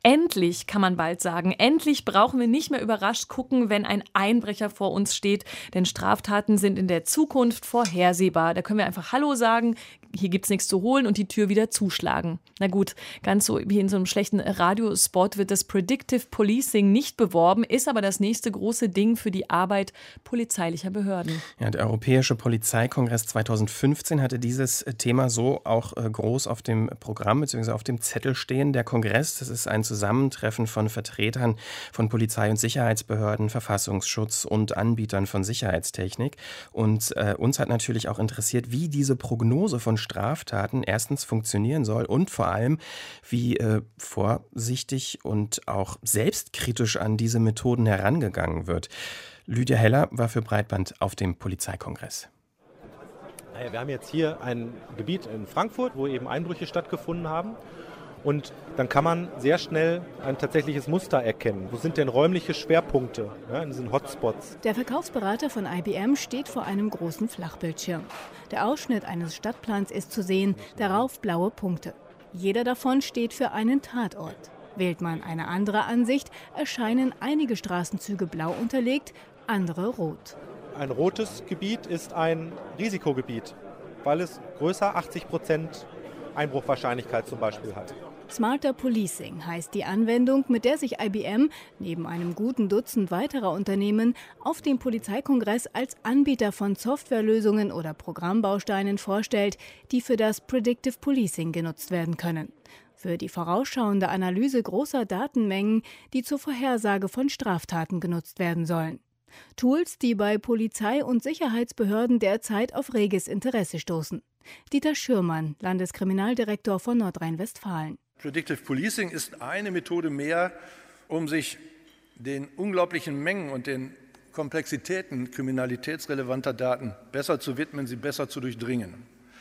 Endlich, kann man bald sagen, endlich brauchen wir nicht mehr überrascht gucken, wenn ein Einbrecher vor uns steht. Denn Straftaten sind in der Zukunft vorhersehbar. Da können wir einfach Hallo sagen, hier gibt's nichts zu holen und die Tür wieder zuschlagen. Na gut, ganz so wie in so einem schlechten Radiospot wird das Predictive Policing nicht beworben, ist aber das nächste große Ding für die Arbeit polizeilicher Behörden. Ja, der Europäische Polizeikongress 2015 hatte dieses Thema so auch groß auf dem Programm bzw. auf dem Zettel stehen. Der Kongress, das ist ein Zusammentreffen von Vertretern von Polizei- und Sicherheitsbehörden, Verfassungsschutz und Anbietern von Sicherheitstechnik. Und uns hat natürlich auch interessiert, wie diese Prognose von Straftaten erstens funktionieren soll und vor allem, wie vorsichtig und auch selbstkritisch an diese Methoden herangegangen wird. Lydia Heller war für Breitband auf dem Polizeikongress. Wir haben jetzt hier ein Gebiet in Frankfurt, wo eben Einbrüche stattgefunden haben. Und dann kann man sehr schnell ein tatsächliches Muster erkennen. Wo sind denn räumliche Schwerpunkte in diesen Hotspots? Der Verkaufsberater von IBM steht vor einem großen Flachbildschirm. Der Ausschnitt eines Stadtplans ist zu sehen, darauf blaue Punkte. Jeder davon steht für einen Tatort. Wählt man eine andere Ansicht, erscheinen einige Straßenzüge blau unterlegt, andere rot. Ein rotes Gebiet ist ein Risikogebiet, weil es größer 80% Einbruchwahrscheinlichkeit zum Beispiel hat. Smarter Policing heißt die Anwendung, mit der sich IBM neben einem guten Dutzend weiterer Unternehmen auf dem Polizeikongress als Anbieter von Softwarelösungen oder Programmbausteinen vorstellt, die für das Predictive Policing genutzt werden können. Für die vorausschauende Analyse großer Datenmengen, die zur Vorhersage von Straftaten genutzt werden sollen. Tools, die bei Polizei- und Sicherheitsbehörden derzeit auf reges Interesse stoßen. Dieter Schürmann, Landeskriminaldirektor von Nordrhein-Westfalen. Predictive Policing ist eine Methode mehr, um sich den unglaublichen Mengen und den Komplexitäten kriminalitätsrelevanter Daten besser zu widmen, sie besser zu durchdringen.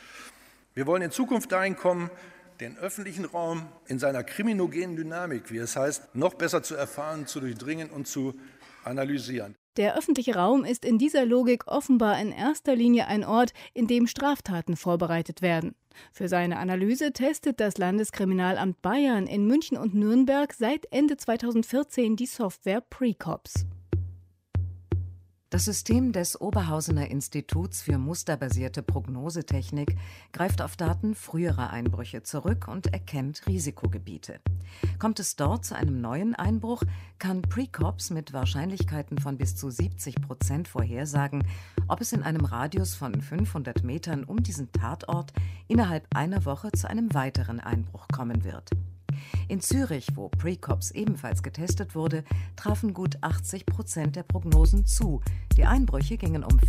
Wir wollen in Zukunft dahin kommen, den öffentlichen Raum in seiner kriminogenen Dynamik, wie es heißt, noch besser zu erfahren, zu durchdringen und zu analysieren. Der öffentliche Raum ist in dieser Logik offenbar in erster Linie ein Ort, in dem Straftaten vorbereitet werden. Für seine Analyse testet das Landeskriminalamt Bayern in München und Nürnberg seit Ende 2014 die Software Precops. Das System des Oberhausener Instituts für musterbasierte Prognosetechnik greift auf Daten früherer Einbrüche zurück und erkennt Risikogebiete. Kommt es dort zu einem neuen Einbruch, kann Precops mit Wahrscheinlichkeiten von bis zu 70% vorhersagen, ob es in einem Radius von 500 Metern um diesen Tatort innerhalb einer Woche zu einem weiteren Einbruch kommen wird. In Zürich, wo Precops ebenfalls getestet wurde, trafen gut 80% der Prognosen zu. Die Einbrüche gingen um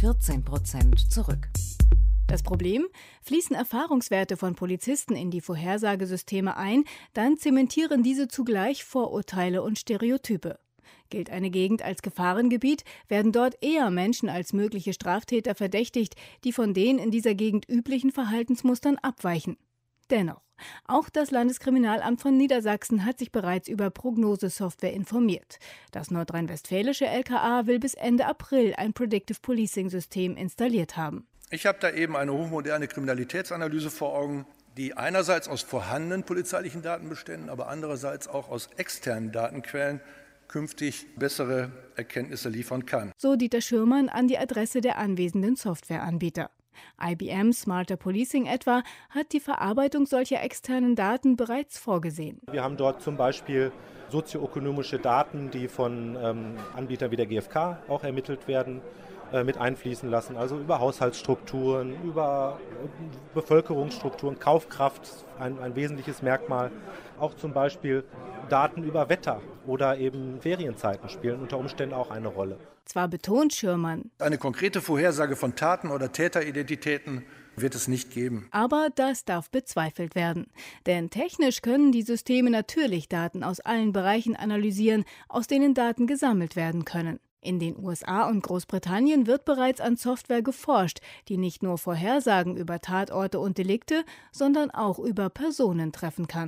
14% zurück. Das Problem? Fließen Erfahrungswerte von Polizisten in die Vorhersagesysteme ein, dann zementieren diese zugleich Vorurteile und Stereotype. Gilt eine Gegend als Gefahrengebiet, werden dort eher Menschen als mögliche Straftäter verdächtigt, die von den in dieser Gegend üblichen Verhaltensmustern abweichen. Dennoch, auch das Landeskriminalamt von Niedersachsen hat sich bereits über Prognosesoftware informiert. Das nordrhein-westfälische LKA will bis Ende April ein Predictive Policing-System installiert haben. Ich habe da eben eine hochmoderne Kriminalitätsanalyse vor Augen, die einerseits aus vorhandenen polizeilichen Datenbeständen, aber andererseits auch aus externen Datenquellen künftig bessere Erkenntnisse liefern kann. So Dieter Schürmann an die Adresse der anwesenden Softwareanbieter. IBM Smarter Policing etwa hat die Verarbeitung solcher externen Daten bereits vorgesehen. Wir haben dort zum Beispiel sozioökonomische Daten, die von Anbietern wie der GfK auch ermittelt werden, mit einfließen lassen. Also über Haushaltsstrukturen, über Bevölkerungsstrukturen, Kaufkraft, ein wesentliches Merkmal. Auch zum Beispiel Daten über Wetter oder eben Ferienzeiten spielen unter Umständen auch eine Rolle. Zwar betont Schürmann, eine konkrete Vorhersage von Taten oder Täteridentitäten wird es nicht geben. Aber das darf bezweifelt werden. Denn technisch können die Systeme natürlich Daten aus allen Bereichen analysieren, aus denen Daten gesammelt werden können. In den USA und Großbritannien wird bereits an Software geforscht, die nicht nur Vorhersagen über Tatorte und Delikte, sondern auch über Personen treffen kann.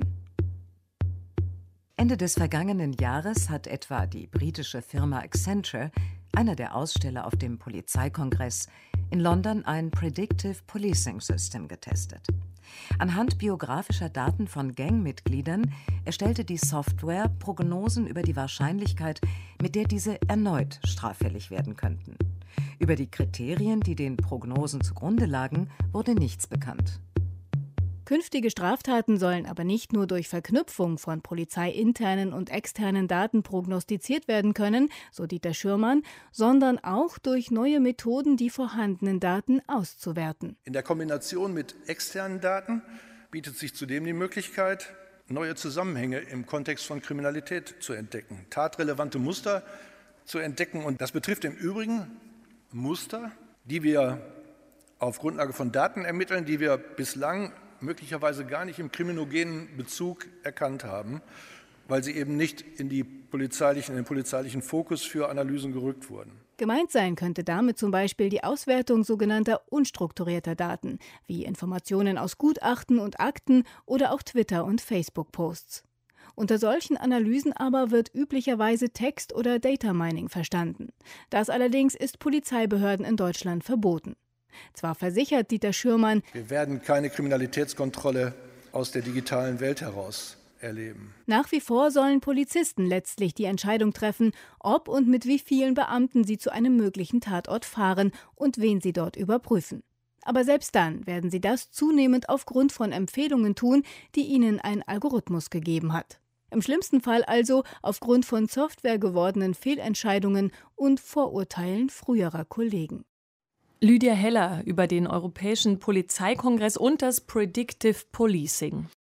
Ende des vergangenen Jahres hat etwa die britische Firma Accenture, einer der Aussteller auf dem Polizeikongress, in London ein Predictive Policing System getestet. Anhand biografischer Daten von Gangmitgliedern erstellte die Software Prognosen über die Wahrscheinlichkeit, mit der diese erneut straffällig werden könnten. Über die Kriterien, die den Prognosen zugrunde lagen, wurde nichts bekannt. Künftige Straftaten sollen aber nicht nur durch Verknüpfung von polizeiinternen und externen Daten prognostiziert werden können, so Dieter Schürmann, sondern auch durch neue Methoden, die vorhandenen Daten auszuwerten. In der Kombination mit externen Daten bietet sich zudem die Möglichkeit, neue Zusammenhänge im Kontext von Kriminalität zu entdecken, tatrelevante Muster zu entdecken. Und das betrifft im Übrigen Muster, die wir auf Grundlage von Daten ermitteln, die wir bislang möglicherweise gar nicht im kriminogenen Bezug erkannt haben, weil sie eben nicht in den polizeilichen Fokus für Analysen gerückt wurden. Gemeint sein könnte damit zum Beispiel die Auswertung sogenannter unstrukturierter Daten, wie Informationen aus Gutachten und Akten oder auch Twitter- und Facebook-Posts. Unter solchen Analysen aber wird üblicherweise Text- oder Data Mining verstanden. Das allerdings ist Polizeibehörden in Deutschland verboten. Zwar versichert Dieter Schürmann, wir werden keine Kriminalitätskontrolle aus der digitalen Welt heraus erleben. Nach wie vor sollen Polizisten letztlich die Entscheidung treffen, ob und mit wie vielen Beamten sie zu einem möglichen Tatort fahren und wen sie dort überprüfen. Aber selbst dann werden sie das zunehmend aufgrund von Empfehlungen tun, die ihnen ein Algorithmus gegeben hat. Im schlimmsten Fall also aufgrund von Software gewordenen Fehlentscheidungen und Vorurteilen früherer Kollegen. Lydia Heller über den Europäischen Polizeikongress und das Predictive Policing.